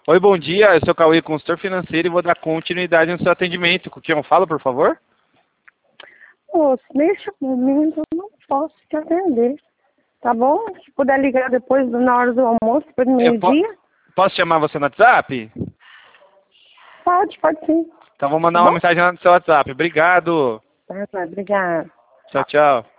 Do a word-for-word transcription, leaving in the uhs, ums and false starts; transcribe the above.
Oi, bom dia. Eu sou o Cauê, consultor financeiro, e vou dar continuidade no seu atendimento. Com quem eu falo, por favor? Moço, neste momento eu não posso te atender, tá bom? Se puder ligar depois, na hora do almoço, depois do Eu po meio-dia. posso chamar você no WhatsApp? Pode, pode sim. Então vou Tá mandar uma bom? mensagem no seu WhatsApp. Obrigado. Tá, tá, obrigada. Tchau, tchau.